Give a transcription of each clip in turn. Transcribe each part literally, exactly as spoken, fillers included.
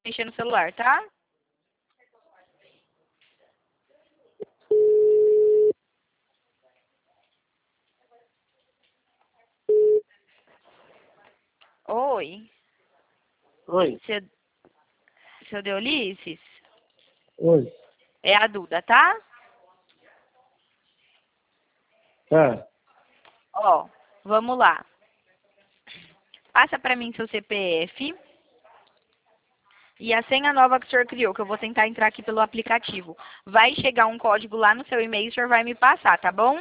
mexer no celular, tá? Oi. Oi. Seu, seu Deolices? Oi. É a Duda, tá? Tá. Ó, vamos lá. Passa pra mim seu C P F e a senha nova que o senhor criou, que eu vou tentar entrar aqui pelo aplicativo. Vai chegar um código lá no seu e-mail e o senhor vai me passar, tá bom?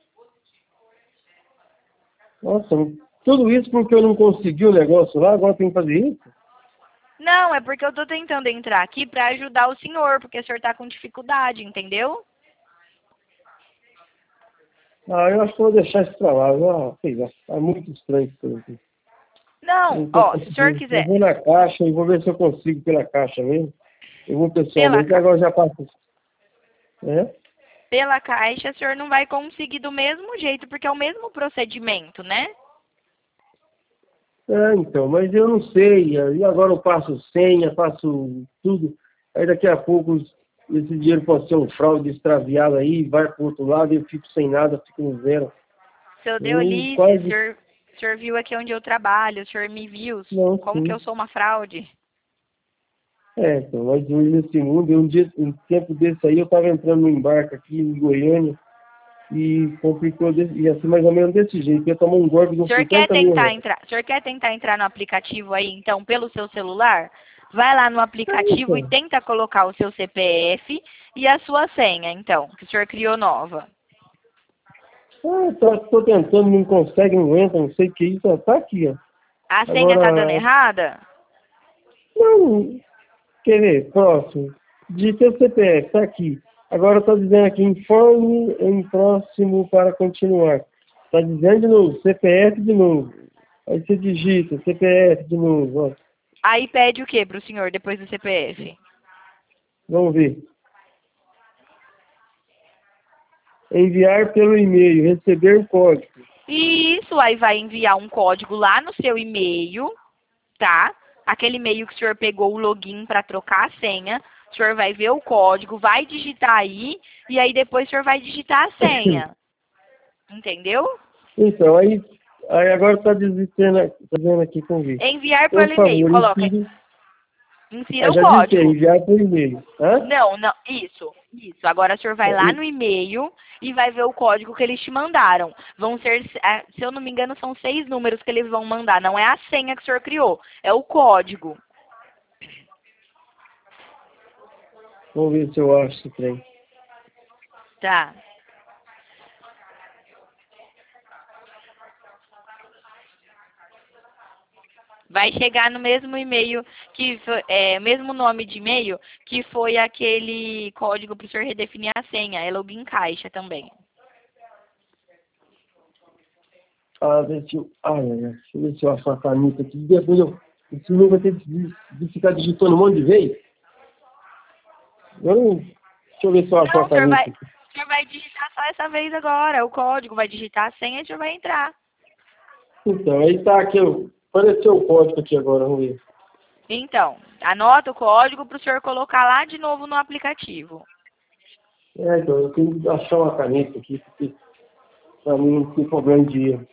Nossa, tudo isso porque eu não consegui o negócio lá, agora tem que fazer isso? Não, é porque eu tô tentando entrar aqui pra ajudar o senhor, porque o senhor tá com dificuldade, entendeu? Ah, eu acho que eu vou deixar isso pra lá. Ah, sei lá, tá muito estranho isso aqui. Eu Não, não tô ó, se o senhor conseguindo. Eu quiser, vou na caixa e vou ver se eu consigo pela caixa mesmo. Eu vou pela, pessoalmente, ca- agora já passo. É? pela caixa, o senhor não vai conseguir do mesmo jeito, porque é o mesmo procedimento, né? É, então, mas eu não sei. E agora eu passo senha, faço tudo. Aí daqui a pouco esse dinheiro pode ser um fraude extraviado aí, vai pro outro lado e eu fico sem nada, fico no zero. Seu Eu Deolice, o quase. senhor, o senhor viu aqui onde eu trabalho, o senhor me viu, Não, como que eu sim. sou uma fraude? É, então, mas hoje nesse mundo, um dia, um tempo desse aí, eu estava entrando no embarque aqui em Goiânia e complicou, desse, e assim, mais ou menos desse jeito. Eu ia tomar um golpe de O uns senhor quer cinquenta mil tentar reais. entrar, o senhor quer tentar entrar no aplicativo aí, então, pelo seu celular? Vai lá no É, aplicativo e então. tenta colocar o seu C P F e a sua senha, então, que o senhor criou nova. Ah, tô, tô tentando, não consegue, não entra, não sei o que isso. Tá aqui, ó. A senha tá dando Agora, errada? não, quer ver, próximo. Digitei o C P F, tá aqui. Agora está dizendo aqui, informe em próximo para continuar. Está dizendo de novo, C P F de novo. Aí você digita, C P F de novo, ó. Aí pede o que pro senhor depois do C P F? Vamos ver. Enviar pelo e-mail, receber o código. Isso, aí vai enviar um código lá no seu e-mail, tá? Aquele e-mail que o senhor pegou o login para trocar a senha. O senhor vai ver o código, vai digitar aí e aí depois o senhor vai digitar a senha. Entendeu? Então, aí, aí agora está dizendo, tá dizendo aqui com ver. Enviar Por pelo e-mail. favor, Coloca. insira. Insira Ah, o já digitei, código. enviar por e-mail. Hã? Não, não, isso, isso. Agora o senhor vai lá no e-mail e vai ver o código que eles te mandaram. Vão ser, eh, se eu não me engano, são seis números que eles vão mandar. Não é a senha que o senhor criou, é o código. Vamos ver se eu acho esse trem. Tá. Vai chegar no mesmo e-mail que foi, é, mesmo nome de e-mail que foi aquele código para o senhor redefinir a senha. É login caixa também. Ah, deixa eu. Ai, ai, ai. Deixa eu ver se eu acho uma caneta aqui. Depois eu. Esse número vai ter de, de ficar digitando um monte de vez. Eu não. Deixa eu ver se eu acho Não, uma o senhor vai, caneta aqui. o senhor vai digitar só essa vez agora. O código vai digitar a senha e o senhor vai entrar. Então, aí tá aqui. ó. Apareceu o código aqui agora, vamos ver. Então, anota o código para o senhor colocar lá de novo no aplicativo. É, então, eu tenho que achar uma caneta aqui, porque pra mim não tem problema de erro.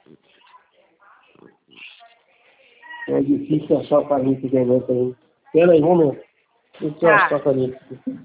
É difícil achar a caneta aqui agora também. Pera aí, um momento. Deixa eu achar Tá. a caneta aqui.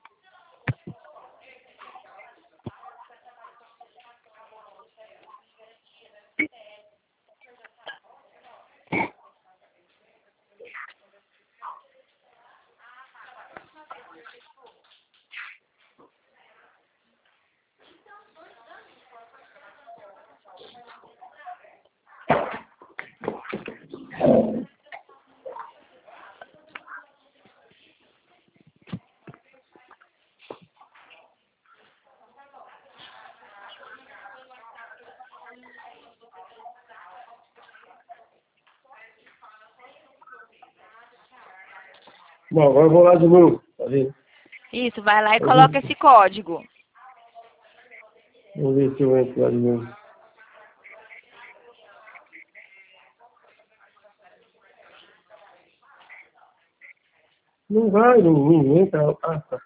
Bom, agora eu vou lá de novo, tá vendo? Isso, vai lá e Aí, coloca esse código. vamos ver se eu entro lá de novo. Não vai, não, não entra. Ah, tá.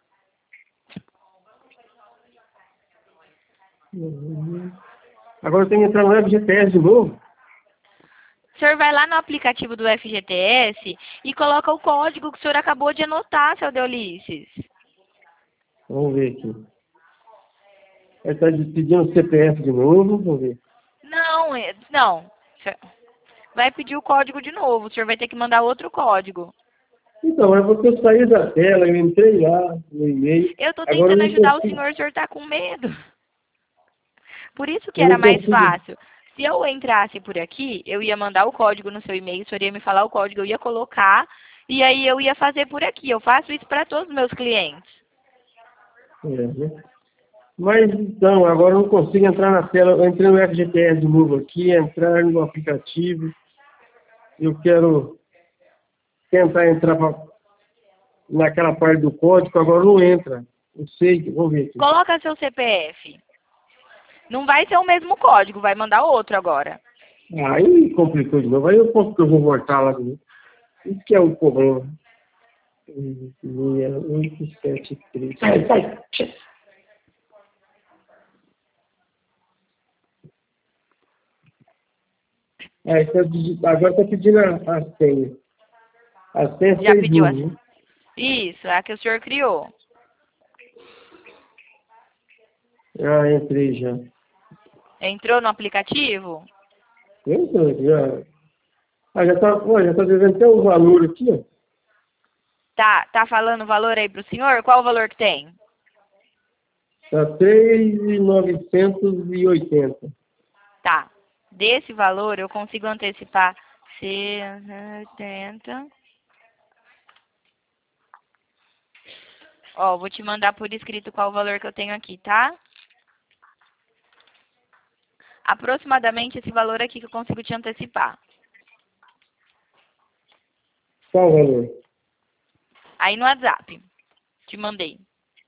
Uhum. Agora eu tenho que entrar no F G T S de novo? O senhor vai lá no aplicativo do F G T S e coloca o código que o senhor acabou de anotar, seu Deolices. Vamos ver aqui. Ele está pedindo o C P F de novo, vamos ver. Não, é- não. Vai pedir o código de novo. O senhor vai ter que mandar outro código. Então, é porque eu saí da tela, eu entrei lá no e-mail. Eu tô Agora eu tentando não ajudar o consigo, senhor, o senhor tá com medo. Por isso que eu era não mais consigo. fácil. Se eu entrasse por aqui, eu ia mandar o código no seu e-mail, o senhor ia me falar o código, eu ia colocar, e aí eu ia fazer por aqui. Eu faço isso para todos os meus clientes. É, né? Mas então, agora eu não consigo entrar na tela. Eu entrei no F G T S de novo aqui, entrar no aplicativo. Eu quero tentar entrar pra, naquela parte do código, agora não entra. Eu sei, vamos ver aqui. Coloca seu C P F. Não vai ser o mesmo código, vai mandar outro agora. Aí complicou de novo. Aí eu posso que eu vou voltar lá de novo. Isso que é o problema. oito sete três. Sai, sai! É, tá pedi- agora está pedindo a, a senha. A senha é Já seis pediu mil, a... né? Isso, é a que o senhor criou. Ah, entrei já. Entrou no aplicativo? Entrei já. Ah, já está já tá devendo até o valor aqui, ó. Tá, tá falando o valor aí pro senhor? Qual o valor que tem? Está três mil novecentos e oitenta. Tá. Desse valor eu consigo antecipar setenta. Ó, vou te mandar por escrito qual o valor que eu tenho aqui, tá? Aproximadamente esse valor aqui que eu consigo te antecipar. Qual o valor? Aí no WhatsApp. Te mandei.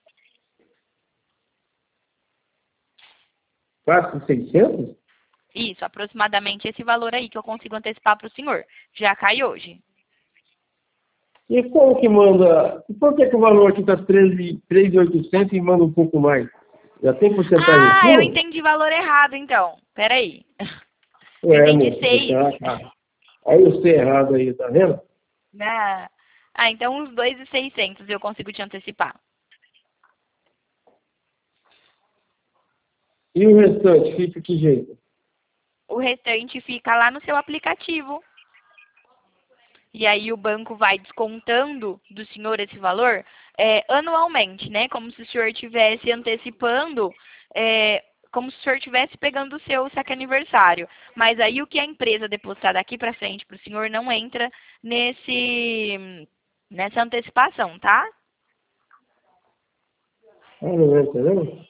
quatro mil e seiscentos? Isso, aproximadamente esse valor aí que eu consigo antecipar para o senhor. Já cai hoje. E como que manda? E por que, que o valor aqui está três mil e oitocentos e manda um pouco mais? Já tem porcentagem em Ah, eu cima? entendi valor errado então. Peraí. Eu Ué, entendi moço, seis. tá, tá. Aí eu sei errado aí, tá vendo? Ah, ah, então uns dois mil e seiscentos eu consigo te antecipar. E o restante fica que jeito? O restante fica lá no seu aplicativo. E aí o banco vai descontando do senhor esse valor é, anualmente, né? Como se o senhor estivesse antecipando, é, como se o senhor estivesse pegando o seu saque aniversário. Mas aí o que a empresa depositar daqui para frente para o senhor não entra nesse, nessa antecipação, tá? Ah, não é, entendeu?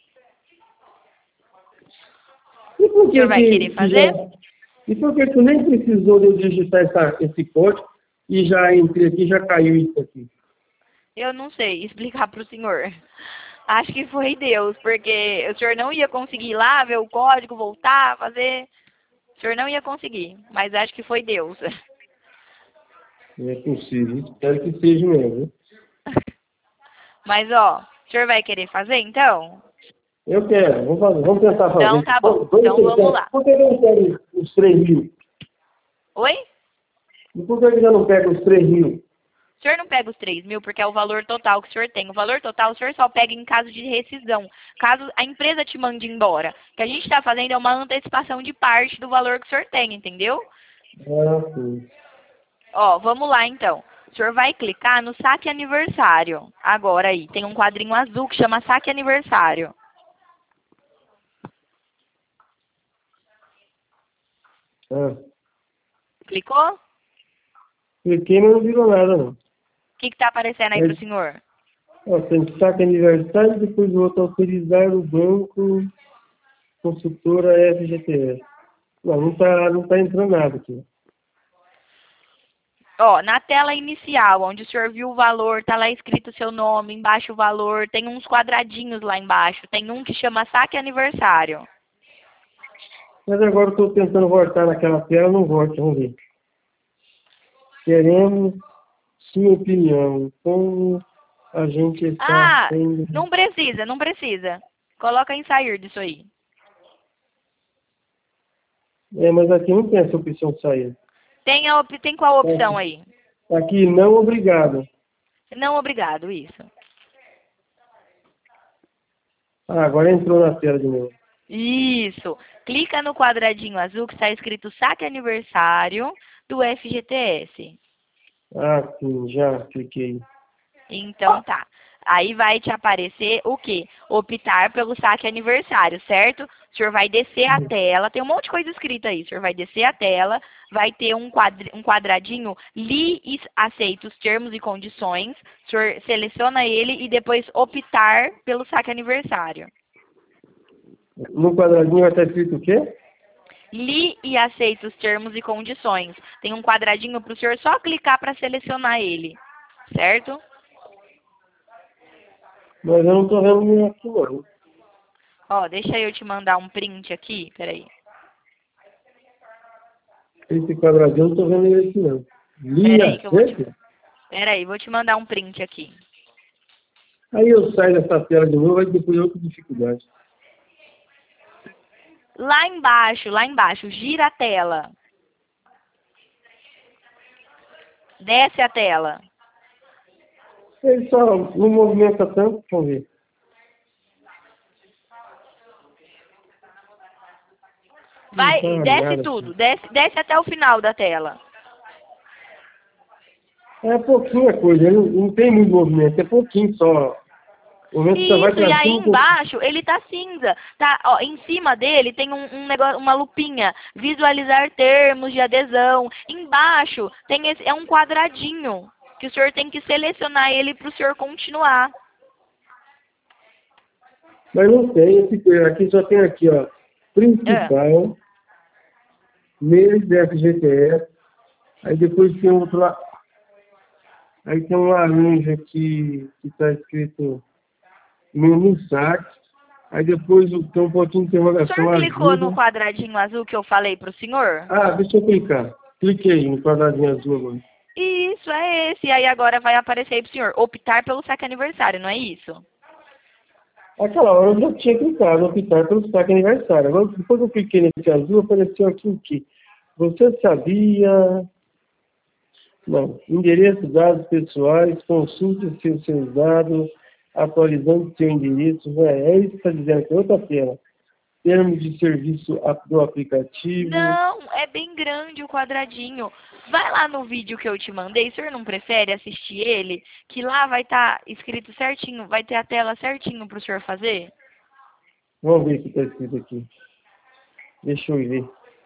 E por O que senhor vai que, querer que já... fazer? E por que tu nem precisou de eu digitar essa, esse código e já entrei aqui, já caiu isso aqui? Eu não sei explicar para o senhor. Acho que foi Deus, porque o senhor não ia conseguir ir lá ver o código, voltar, fazer. O senhor não ia conseguir, mas acho que foi Deus. Não é possível. Espero que seja mesmo. Mas, ó, o senhor vai querer fazer, então? Eu quero. Vamos, fazer, vamos tentar Então, fazer. tá bom. Vamos, vamos Então, vamos tentar. lá. Por que eu não pego os três mil? Oi? E por que eu já não pego os três mil? O senhor não pega os três mil porque é o valor total que o senhor tem. O valor total o senhor só pega em caso de rescisão. Caso a empresa te mande embora. O que a gente está fazendo é uma antecipação de parte do valor que o senhor tem, entendeu? Ah, sim. Ó, vamos lá, então. O senhor vai clicar no saque aniversário. Agora aí, tem um quadrinho azul que chama saque aniversário. Ah. Clicou? Cliquei, mas não virou nada, não. O que está aparecendo aí É, para o senhor? ó, tem que saque aniversário e depois o outro autorizar o banco consultora F G T S. Não, não tá, não tá entrando nada aqui. Ó, na tela inicial, onde o senhor viu o valor, tá lá escrito o seu nome, embaixo o valor, tem uns quadradinhos lá embaixo. Tem um que chama saque aniversário. Mas agora eu estou tentando voltar naquela tela, não volta, vamos ver. Queremos sua opinião, como a gente está Ah, sendo... não precisa, não precisa. Coloca em sair disso aí. É, mas aqui não tem essa opção de sair. Tem, a op... tem qual opção aí? Aqui, não obrigado. Não, obrigado, isso. Ah, agora entrou na tela de novo. Isso. Clica no quadradinho azul que está escrito saque aniversário do F G T S. Ah, sim, já cliquei. Então tá. Aí vai te aparecer o quê? Optar pelo saque aniversário, certo? O senhor vai descer a tela, tem um monte de coisa escrita aí. O senhor vai descer a tela, vai ter um, quadri, um quadradinho, li e aceita os termos e condições. O senhor seleciona ele e depois optar pelo saque aniversário. No quadradinho vai estar escrito o quê? Li e aceita os termos e condições. Tem um quadradinho para o senhor só clicar para selecionar ele, certo? Mas eu não estou vendo ninguém aqui, não. Ó, deixa eu te mandar um print aqui, peraí. Esse quadradinho eu não estou vendo ninguém aqui, não. Li Peraí que eu vou te... aceita? Peraí, vou te mandar um print aqui. Aí eu saio dessa tela de novo, aí depois outra dificuldade. Lá embaixo, lá embaixo, gira a tela. Desce a tela. Ele só não movimenta tanto, vamos ver. Vai, Não tá desce nada, tudo, desce, desce até o final da tela. É pouquinha coisa, não, não tem muito movimento, é pouquinho só. O movimento só vai Isso, e pra aí cima. embaixo ele tá cinza. Tá, ó, em cima dele tem um, um negócio, uma lupinha. Visualizar termos de adesão. Embaixo tem esse, é um quadradinho. Que o senhor tem que selecionar ele para o senhor continuar. Mas não tem, esse, aqui só tem aqui, ó. Principal, mês da F G T S, aí depois tem outro lá. Aí tem um laranja aqui que está escrito menu saque. Aí depois tem um pontinho de O interrogação. senhor clicou Ajuda. no quadradinho azul que eu falei para o senhor? Ah, deixa eu clicar. Cliquei no quadradinho azul agora. Isso, é esse. E aí agora vai aparecer aí pro senhor. Optar pelo saque aniversário, não é isso? Aquela hora eu já tinha clicado, optar pelo saque aniversário. Agora, depois que eu cliquei nesse azul, apareceu aqui o quê? Você sabia... Não. Endereço, dados pessoais, consulte seus, seus dados, atualizando seu endereço. É, é isso que está dizendo aqui, outra tela. Termos de serviço do aplicativo. Não, é bem grande o quadradinho. Vai lá no vídeo que eu te mandei, o senhor não prefere assistir ele? Que lá vai estar escrito certinho, vai ter a tela certinho para o senhor fazer? Vamos ver o que está escrito aqui. Deixa eu ver.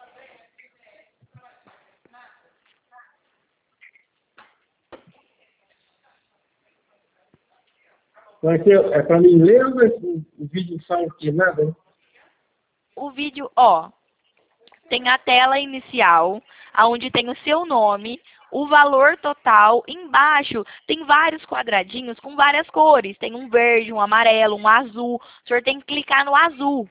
Aqui é para mim ler ou o vídeo fala que nada? Né? O vídeo, ó, tem a tela inicial, onde tem o seu nome, o valor total. Embaixo tem vários quadradinhos com várias cores. Tem um verde, um amarelo, um azul. O senhor tem que clicar no azul.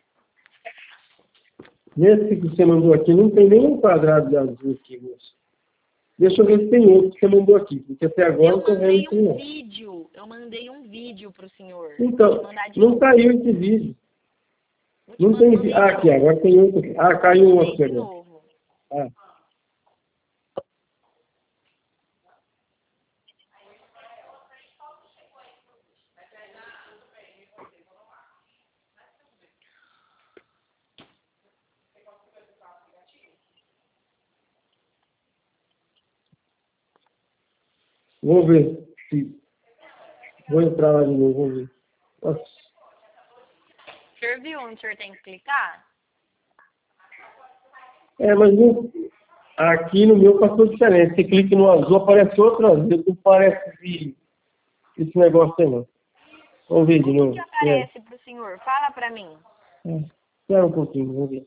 Nesse que você mandou aqui, não tem nenhum quadrado de azul aqui, moço. Deixa eu ver se tem outro que você mandou aqui, porque até agora Eu não estou vendo isso mandei um não. vídeo. Eu mandei um vídeo pro senhor. Então, não novo. caiu esse vídeo. Vou te Não mandar tem de vídeo. Ah, aqui, novo. agora tem outro. aqui. Ah, caiu um Mandei aqui de agora. novo. Ah. Vamos ver se... Vou entrar lá de novo, vamos ver. Nossa. O senhor viu onde o senhor tem que clicar? É, mas não... aqui no meu passou diferente. Você clica no azul, aparece outro azul. Não parece esse, esse negócio aí, não. Vamos ver de O que, novo. que aparece pro senhor? Fala pra mim. É. Espera um pouquinho, vamos ver.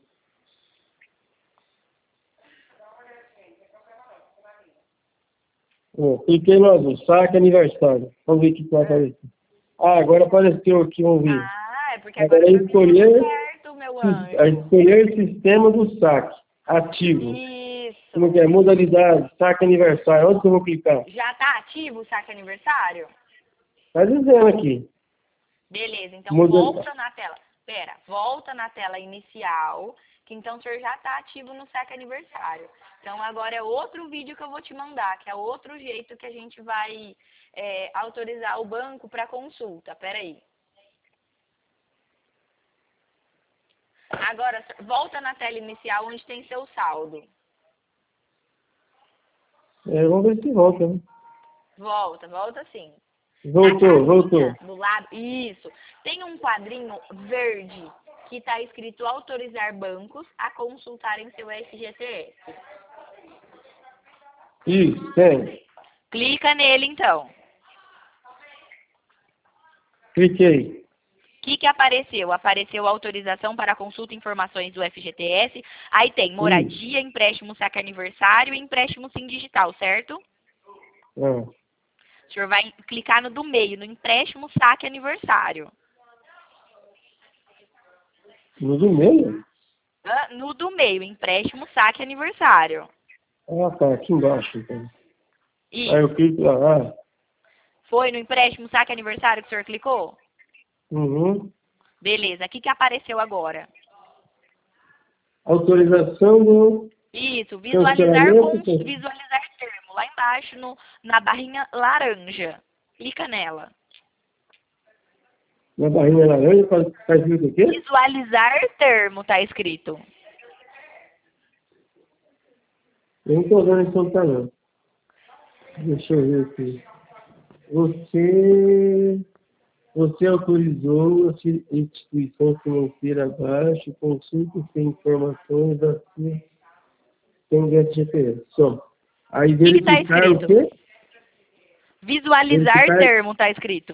Ó, cliquei no azul, saque aniversário. Vamos ver o que vai aparecer. Ah, agora apareceu aqui, vamos ver. Ah, é porque agora Agora eu escolher, certo, meu anjo. escolher o sistema do saque ativo. Isso. Como que é? Modalidade, saque aniversário. Onde que eu vou clicar? Já tá ativo o saque aniversário? Tá dizendo aqui. Beleza, então Modal... volta na tela. Pera, volta na tela inicial, que então o senhor já está ativo no saque aniversário. Então agora é outro vídeo que eu vou te mandar, que é outro jeito que a gente vai é, autorizar o banco para consulta. Pera aí. Agora, volta na tela inicial onde tem seu saldo. É, vamos ver se volta, né? Volta, volta sim. Voltou, voltou. Do lado, isso. Tem um quadrinho verde que está escrito autorizar bancos a consultarem seu F G T S. Isso, tem. Clica nele então. Cliquei. O que, que apareceu? Apareceu autorização para consulta e informações do F G T S. Aí tem moradia, Isso. empréstimo saque aniversário e empréstimo sim digital, certo? Ah. O senhor vai clicar no do meio, no empréstimo saque aniversário. No do meio? Ah, no do meio, empréstimo saque aniversário. Ah, tá. Aqui embaixo, então. Isso. Aí eu clico lá. Ah. Foi no empréstimo saque aniversário que o senhor clicou? Uhum. Beleza. O que, que apareceu agora? Autorização do Isso. Visualizar, cancelamento. com, visualizar termo. Lá embaixo, no, na barrinha laranja. Clica nela. Na barrinha laranja, faz, faz isso o quê? Visualizar termo, tá escrito. Eu não estou vendo esse tá não. Deixa eu ver aqui. Você, você autorizou a instituição financeira abaixo, consulte sem informações da sua sem G P S. Só. Aí O que que tá verificar o escrito? quê? Visualizar Verificar. termo, tá escrito.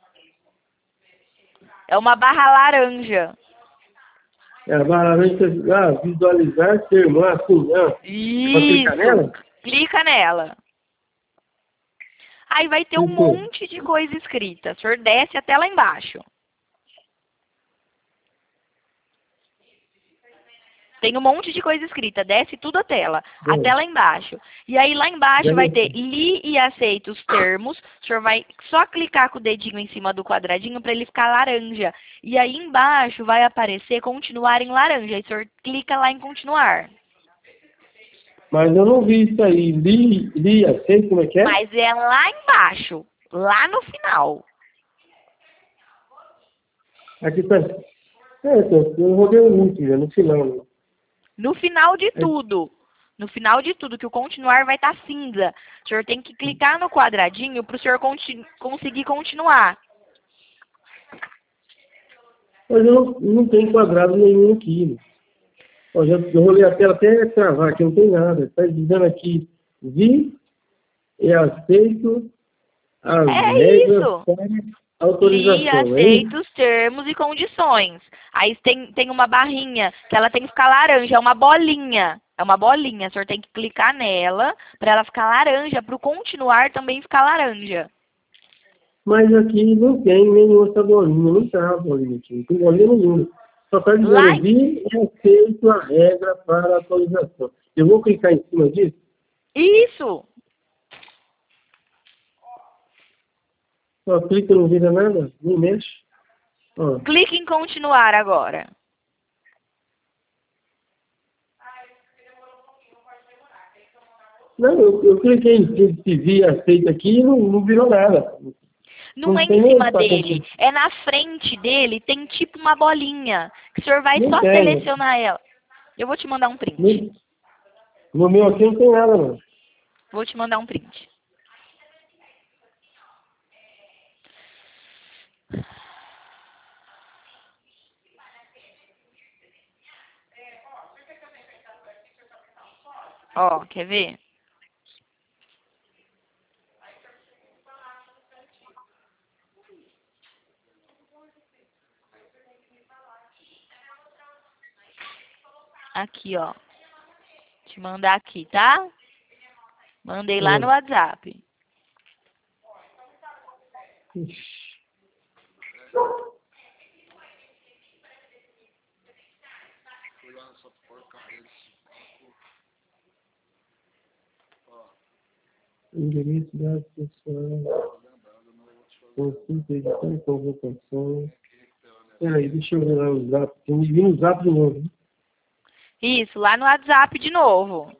É uma barra laranja. É, a barra laranja, ah, visualizar termo, ah, sim, ah. Para clicar Isso. nela? Clica nela. Aí vai ter um Clicou. monte de coisa escrita. O senhor desce até lá embaixo. Tem um monte de coisa escrita. Desce tudo a tela. Até lá embaixo. E aí lá embaixo vai ter li e aceita os termos. O senhor vai só clicar com o dedinho em cima do quadradinho para ele ficar laranja. E aí embaixo vai aparecer continuar em laranja. Aí o senhor clica lá em continuar. Mas eu não vi isso aí. Li, li, aceito, como é que é? Mas é lá embaixo. Lá no final. Aqui tá. É, então, eu rodei o link, já, no final. Né? No final de É, tudo. No final de tudo, que o continuar vai estar cinza. O senhor tem que clicar no quadradinho para o senhor conti- conseguir continuar. mas eu não, não tem quadrado nenhum aqui. Né? Ó, já, eu rolei a tela até travar, aqui não tem nada. Está dizendo aqui, vi e aceito as É regras isso. para Li, autorização, é isso? aceito os termos e condições. Aí tem, tem uma barrinha que ela tem que ficar laranja, é uma bolinha. É uma bolinha, o senhor tem que clicar nela para ela ficar laranja, para o continuar também ficar laranja. Mas aqui não tem nenhuma essa bolinha, não está a bolinha aqui, não tem bolinha nenhuma. Só está Lá dizendo, vi e aceito a regra para atualização. Eu vou clicar em cima disso? Isso! Só clica e não vira nada, nem mexe. Ó. Clique em continuar agora. Não, eu, eu cliquei em se vi aceito aqui e não, não virou nada. Não Não é tem em nem cima para dele, é na frente dele, tem tipo uma bolinha. Que o senhor vai Não só tem. selecionar ela. Eu vou te mandar um print. No, no meu aqui não tem nada, não. Vou te mandar um print. Ó, quer ver? Aqui, ó. Te mandar aqui, tá? Mandei lá no É. WhatsApp. Ixi. endereço, dados pessoais, consulta, edição e convocações. Peraí, deixa eu ver lá o zap. Tem que vir no zap de novo. Isso, lá no WhatsApp de novo.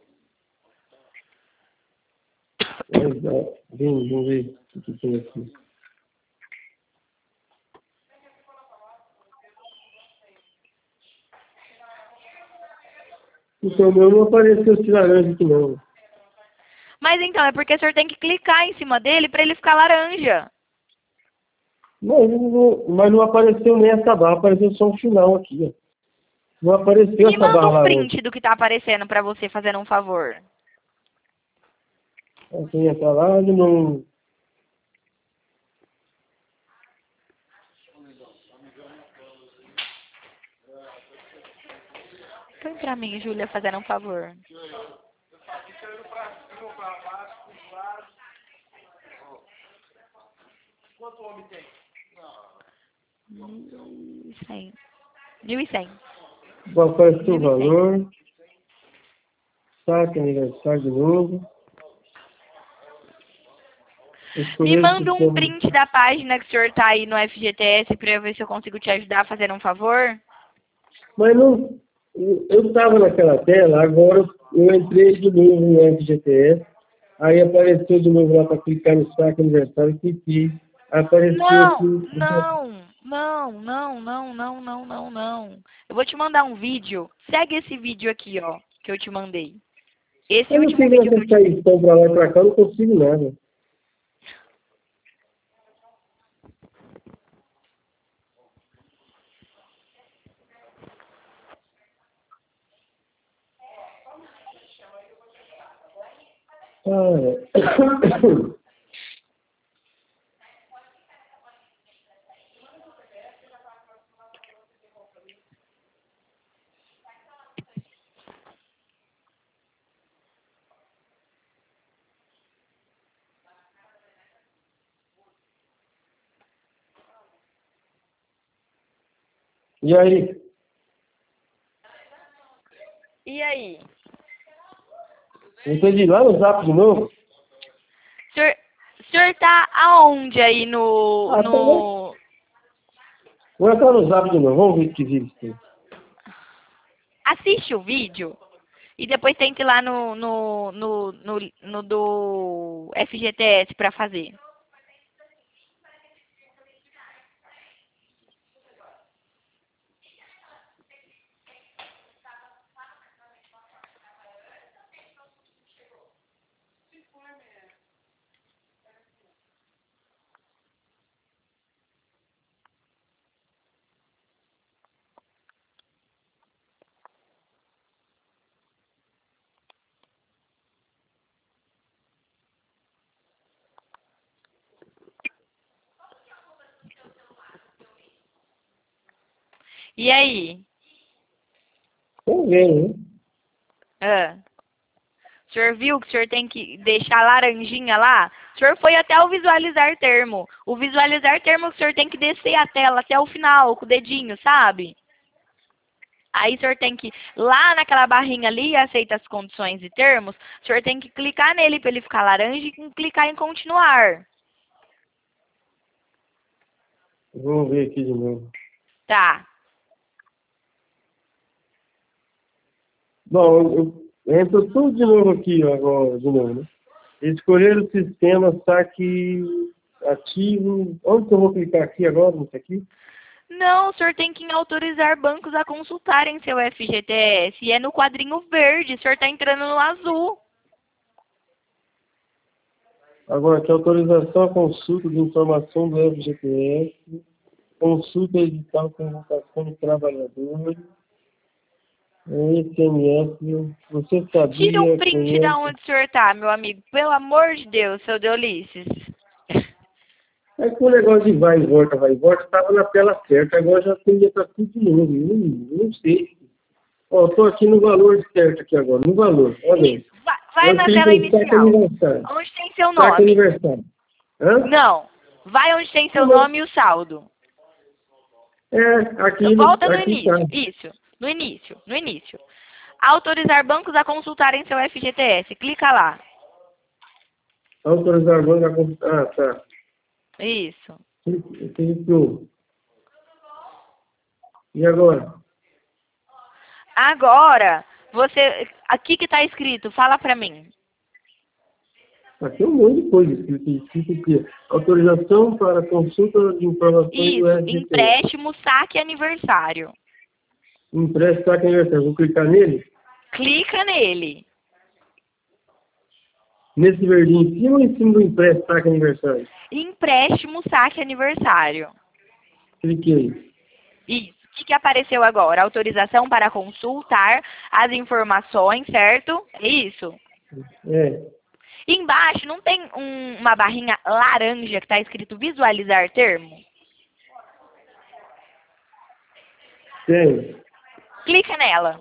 Exato. Vem, vamos ver o que, que tem aqui. Então, o meu não apareceu esse laranja aqui, não. Mas então, é porque o senhor tem que clicar em cima dele para ele ficar laranja. Não, não, mas não apareceu nem essa barra, apareceu só o final aqui, ó. Não apareceu Me essa manda barra um laranja. print do que tá aparecendo para você, fazendo um favor. Tem essa lá, não. Põe pra mim, Júlia, fazendo um favor. Mil e cem. Mil e cem. Bom, apareceu o Mil e cem. valor. Saque aniversário de novo. Me Escolher o manda um sistema. print da página que o senhor tá aí no F G T S pra eu ver se eu consigo te ajudar, fazendo um favor. Mas não. Eu estava naquela tela, agora eu entrei de novo no F G T S. Aí apareceu de novo lá para clicar no saque aniversário, cliquei. Apareceu Não, aqui. não, não, não, não, não, não, não, não. Eu vou te mandar um vídeo. Segue esse vídeo aqui, ó, que eu te mandei. Esse Eu não último sei vídeo que eu nessa te... traição para lá e para cá, eu não consigo nada. Ah, é. E aí? E aí? Entendi. Lá no zap de novo? O senhor, o senhor tá aonde aí no... Ah, tá bom. no... Vou entrar no zap de novo. Vamos ver que vídeo tem. Assiste o vídeo e depois tente ir lá no, no, no, no, no do F G T S pra fazer. E aí? Vamos ver, né? Ah. O senhor viu que o senhor tem que deixar laranjinha lá? O senhor foi até o visualizar termo. O visualizar termo, o senhor tem que descer a tela até o final, com o dedinho, sabe? Aí o senhor tem que, lá naquela barrinha ali, aceita as condições e termos, o senhor tem que clicar nele para ele ficar laranja e clicar em continuar. Vamos ver aqui de novo. Tá. Bom, eu entro tudo de novo aqui agora, de novo, né? Escolher o sistema saque ativo. Onde que eu vou clicar aqui agora, nisso aqui? Não, o senhor tem que autorizar bancos a consultarem seu F G T S. E é no quadrinho verde, o senhor está entrando no azul. Agora aqui, autorização à consulta de informação do F G T S, consulta edital convocação de trabalhadores, S M S, você Tira um sabia, print da conhece? onde o senhor está, meu amigo. Pelo amor de Deus, seu Deulisses. É que o negócio de vai e volta, vai e volta, estava na tela certa, agora já tem para tudo de novo, eu não, eu não sei. Ó, estou aqui no valor certo aqui agora, no valor, olha aí. Isso, vai, vai Eu na clico tela em saque inicial. aniversário. Onde tem seu Saque nome. aniversário. Hã? Não, vai onde tem seu Não. nome e o saldo. É, aqui, Volta no aqui início. tá. Isso, no início, no início. Autorizar bancos a consultarem seu F G T S. Clica lá. Autorizar o banco a comprar. Ah, tá. Isso. Clicou. E agora? Agora, você... Aqui que está escrito, fala para mim. Aqui é um monte de coisa escrito, escrito aqui. Autorização para consulta de informações do Isso, R G T. empréstimo, saque e aniversário. Empréstimo saque aniversário. Vou clicar nele. Clica nele. Nesse verdinho em cima ou em cima do empréstimo saque aniversário? Empréstimo, saque e aniversário. Cliquei. Isso. O que, que apareceu agora? Autorização para consultar as informações, certo? É isso? É. Embaixo não tem um- uma barrinha laranja que está escrito visualizar termo? Tem. Clica nela.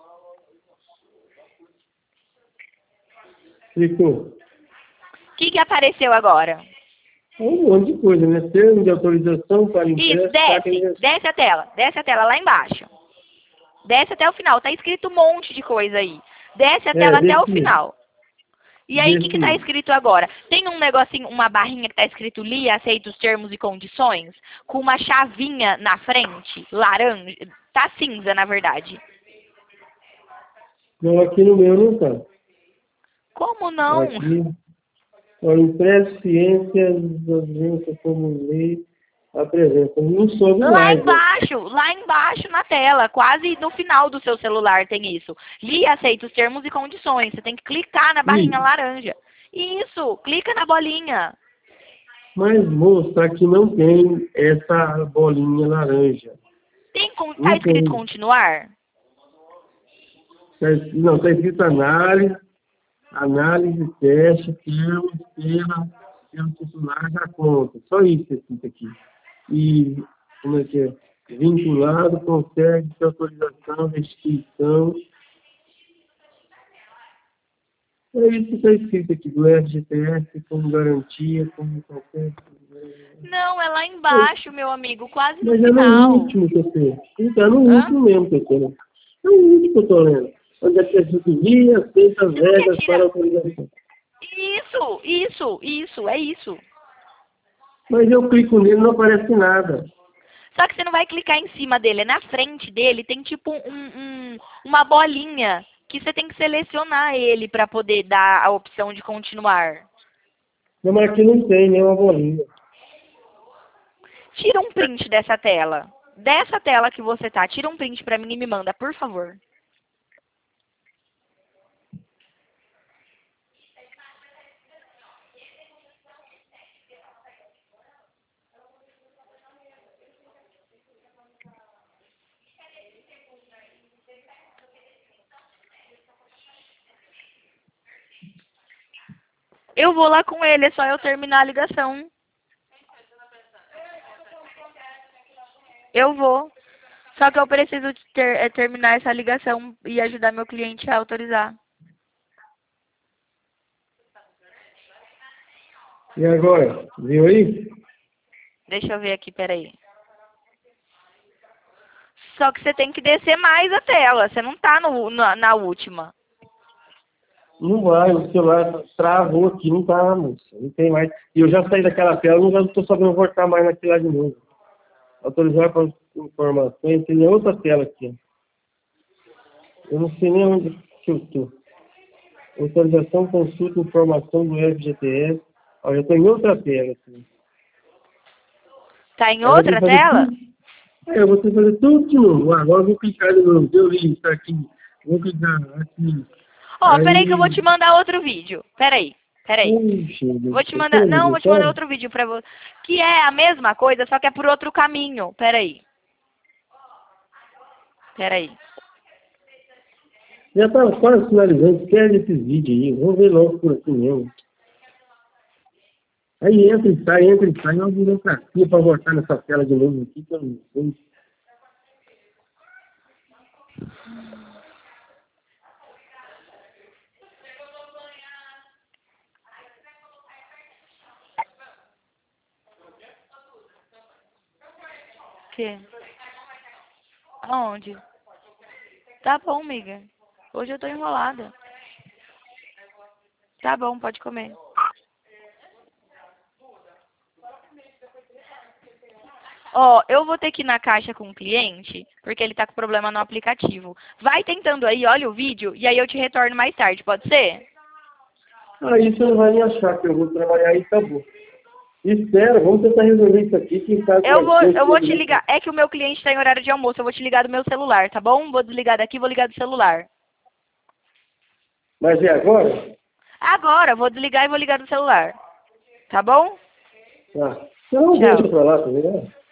Clicou. O que, que apareceu agora? É um monte de coisa, né? Termo de autorização para Isso, empréstimo saque desce. aniversário. Desce a tela. Desce a tela lá embaixo. Desce até o final. Tá escrito um monte de coisa aí. Desce a É, tela até o desci. final. E aí, o que está Desci. escrito agora? Tem um negocinho, uma barrinha que está escrito li, aceita os termos e condições, com uma chavinha na frente, laranja, tá cinza, na verdade. Não, aqui no meu não tá. Como não? Aqui, o empréstimo, ciências, agência como lei, apresenta. Não soube Lá mais, né? embaixo, lá embaixo na tela, quase no final do seu celular tem isso. Li, aceita os termos e condições. Você tem que clicar na barrinha Ih, laranja. Isso, clica na bolinha. mas, moça, aqui não tem essa bolinha laranja. Tem, con- tá Não escrito tem. continuar? Tá es- Não, está escrito análise, análise, teste, termo, tema, termo titular da conta. Só isso que é escrito aqui. E, como é que é? Vinculado, consegue autorização, restrição. É isso que está escrito aqui, do F G T S, como garantia, como qualquer... Não, é lá embaixo, meu amigo, quase no Mas é no final. último que eu tenho. Então, é no Hã? último mesmo que eu tenho. É o último que eu estou lendo. Onde é que é guia, aceita as Você não quer regras para tirar? autorização. Isso, isso, isso, é isso. Mas eu clico nele e não aparece nada. Só que você não vai clicar em cima dele, é na frente dele tem tipo um, um- uma bolinha que você tem que selecionar ele para poder dar a opção de continuar. Não, mas aqui não tem nenhuma bolinha. Tira um print dessa tela. Dessa tela que você tá, tira um print para mim e me manda, por favor. Eu vou lá com ele, é só eu terminar a ligação. Eu vou. Só que eu preciso ter- é, terminar essa ligação e ajudar meu cliente a autorizar. E agora? Viu aí? Deixa eu ver aqui, peraí. Só que você tem que descer mais a tela. Você não tá no, na, na última. Não vai, o celular travou aqui, não tá, moça. Não tem mais. E eu já saí daquela tela, não estou sabendo voltar mais naquilo lá de novo. Autorizar para informações, tem outra tela aqui. Ó. Eu não sei nem onde que eu estou. Autorização, consulta, informação do F G T S. Ó, eu estou em outra tela aqui. Tá em Aí eu vou ter outra que fazer tela? tudo. Aí eu vou ter que fazer tudo de novo. Ah, agora eu vou clicar de novo. Deu isso aqui. Vou clicar aqui. Ó, peraí que eu vou Aí. te mandar outro vídeo. Peraí, peraí. Puxa, Vou te eu mandar... tenho Não, vou te mandar digital. outro vídeo pra você. Que é a mesma coisa, só que é por outro caminho. Peraí. Peraí. Já estava quase finalizando. Esquece esses vídeos aí. Vamos ver logo por aqui mesmo. Aí entra e sai, entra e sai. É uma burocracia para voltar nessa tela de novo aqui, que eu não sei. O quê? Aonde? Tá bom, amiga. Hoje eu tô enrolada. Tá bom, pode comer. Ó, eu vou ter que ir na caixa com o cliente, porque ele tá com problema no aplicativo. Vai tentando aí, olha o vídeo, e aí eu te retorno mais tarde, pode ser? Aí você não vai nem achar que eu vou trabalhar e acabou. Espera, vamos tentar resolver isso aqui. Quem sabe Eu vai vou, ser eu vou te tudo. ligar. É que o meu cliente tá em horário de almoço, eu vou te ligar do meu celular, tá bom? Vou desligar daqui, vou ligar do celular. Mas é agora? Agora, vou desligar e vou ligar do celular. Tá bom? Tá. Então Tchau. deixa pra lá, tá ligado?